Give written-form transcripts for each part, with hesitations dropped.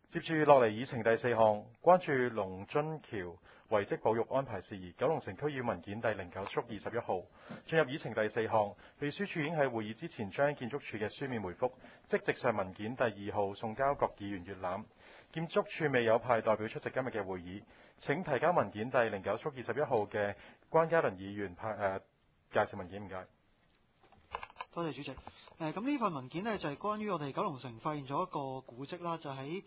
接住落嚟議程第4項，關注龍津橋遺蹟保育安排事宜，九龍城區議會文件第09/21號。進入議程第4項，秘書處已經喺會議之前將建築署嘅書面回覆即席上文件第2號送交各議員閱覽。建築署未有派代表出席今日嘅會議，請提交文件第09/21號嘅關嘉麟議員介紹文件，唔該。 多謝主席。咁呢份文件呢，就係關於我哋九龍城發現咗一個古蹟啦，就喺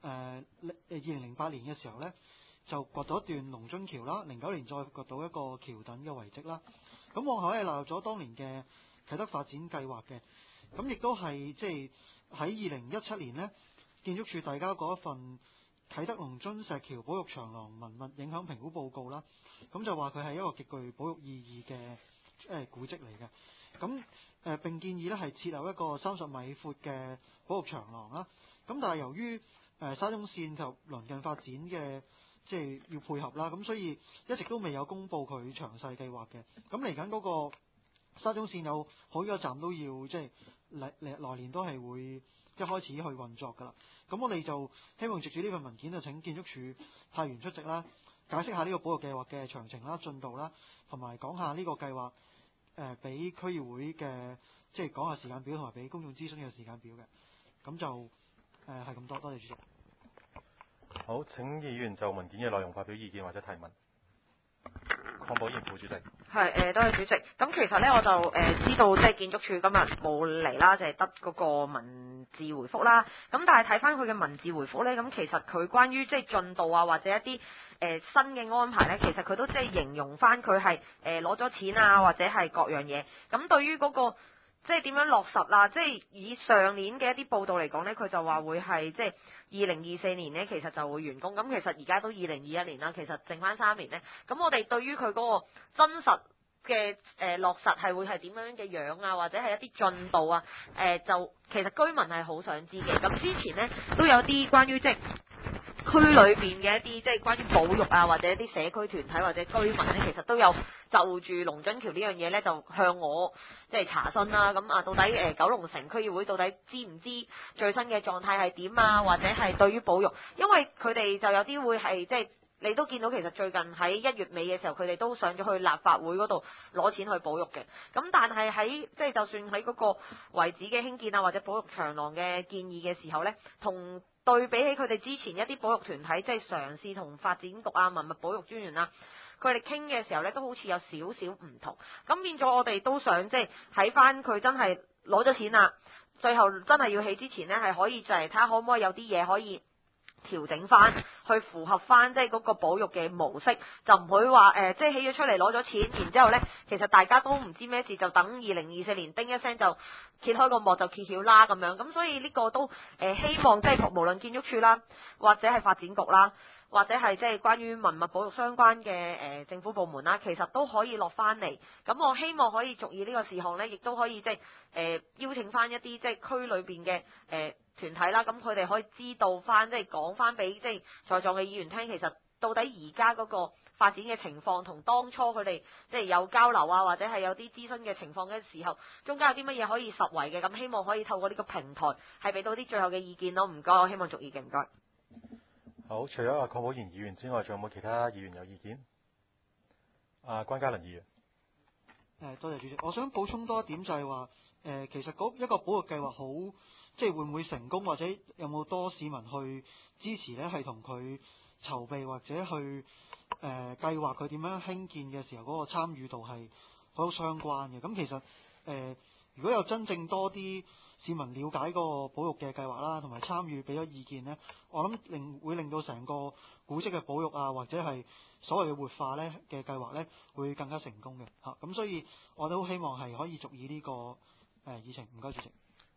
2008年嘅時候呢，就掘到一段龍津橋啦，09年再掘到一個橋墩嘅遺蹟啦。咁往後係納入咗當年嘅啟德發展計劃嘅。咁亦都係即係喺2017年呢，建築署遞交過一份啟德龍津石橋保育長廊文物影響評估報告啦。咁就話佢係一個極具保育意義嘅古蹟嚟嘅。咁並建議咧係設立一個30米闊嘅保育長廊啦。咁但係由於沙中線及鄰近發展嘅即係要配合啦，咁所以一直都未有公布佢詳細計劃嘅。咁嚟緊嗰個沙中線有好幾個站都要即係來年都係會一開始去運作㗎啦。咁我哋就希望藉住呢份文件就請建築署派員出席啦，解釋下呢個保育計劃嘅詳情啦、進度啦，同埋講下呢個計劃俾區議會嘅即係講下時間表，同埋俾公眾諮詢嘅時間表嘅。咁就係咁多，多謝主席。 好，請議員就文件嘅內容發表意見或者提問。鄺寶賢副主席。 係多謝主席。咁其實咧我就知道即係建築署今日冇嚟啦，就係得嗰個文字回覆啦。咁但係睇翻佢嘅文字回覆咧，咁其實佢關於即係進度啊或者一啲新嘅安排咧，其實佢都即係形容翻佢係攞咗錢啊或者係各樣嘢。咁對於嗰個即係點樣落實啦？即係以上年嘅一啲報道嚟講呢，佢就話會係即係2024年呢，其實就會完工。咁其實而家都2021年啦，其實剩翻3年呢。咁我哋對於佢嗰個真實嘅落實係會係點樣嘅樣啊，或者係一啲進度啊？就其實居民係好想知嘅。咁之前呢，都有啲關於即係區裏邊嘅一啲即係關於保育啊，或者一啲社區團體或者居民呢，其實都有就住龍津橋呢樣嘢呢，就向我即係查詢啦。咁啊，到底九龍城區議會到底知唔知最新嘅狀態係點啊？或者係對於保育，因為佢哋就有啲會係即係你都見到，其實最近喺1月尾嘅時候，佢哋都上咗去立法會嗰度攞錢去保育嘅。咁但係喺即係就算喺嗰個遺址嘅興建啊，或者保育長廊嘅建議嘅時候呢，同對比起佢哋之前一啲保育團體，即係嘗試同發展局啊、文物保育專員啊，佢哋傾嘅時候呢，都好似有少少唔同。咁變咗我哋都想即係喺翻佢真係攞咗錢啦，最後真係要起之前呢，係可以就係睇下可唔可以有啲嘢可以調整翻，去符合翻即係嗰個保育嘅模式，就唔會話即係起咗出嚟攞咗錢，然之後呢，其實大家都唔知咩事，就等2024年叮一聲就揭開個幕就揭曉啦咁樣。咁所以呢個都希望即係無論建築署啦，或者係發展局啦，或者係即係關於文物保育相關嘅政府部門啦，其實都可以落翻嚟。咁我希望可以續以呢個事項呢，亦都可以即係邀請翻一啲即係區裏邊嘅團體啦，咁佢哋可以知道翻，即係講翻俾即係在座嘅議員聽，其實到底而家嗰個發展嘅情況同當初佢哋即係有交流啊，或者係有啲諮詢嘅情況嘅時候，中間有啲乜嘢可以實惠嘅，咁希望可以透過呢個平台係俾到啲最後嘅意見咯。唔該，我希望續意嘅，唔該。 好，除咗鄺寶賢議員之外，仲有冇其他議員有意見？關嘉麟議員。 多謝主席。我想補充多一點就係話，其實嗰一個保育計劃好，即係會唔會成功，或者有冇多市民去支持呢？係同佢籌備或者去計劃佢點樣興建嘅時候嗰個參與度係好相關嘅。咁其實如果有真正多啲市民了解嗰個保育嘅計劃啦，同埋參與俾咗意見呢，我諗會令到成個古蹟嘅保育啊，或者係所謂嘅活化呢嘅計劃呢，會更加成功嘅嚇。咁所以我都希望係可以續以呢個議程。唔該，主席。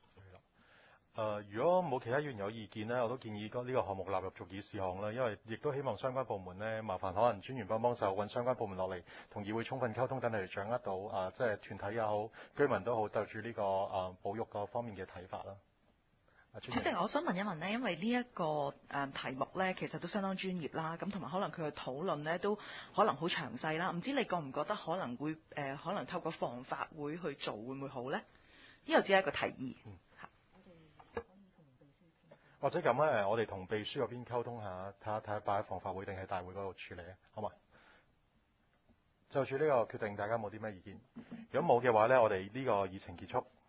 如果冇其他議員有意見呢，我都建議呢個項目納入續議事項啦，因為亦都希望相關部門呢，麻煩可能專員幫手揾相關部門落嚟，同議會充分溝通，等佢哋掌握到即係團體也好、居民都好，就住呢個保育嗰方面嘅睇法啦。 主席，我想問一問呢，因為呢一個題目呢，其實都相當專業啦，咁同埋可能佢嘅討論呢，都可能好詳細啦，唔知你覺唔覺得可能會可能透過防法會去做會唔會好呢？呢個只係一個提議。 或者咁咧，我哋同秘書嗰邊溝通下，睇下擺喺防法會定係大會嗰度處理啊，好嘛？就住呢個決定，大家冇啲咩意見？如果冇嘅話呢，我哋呢個議程結束。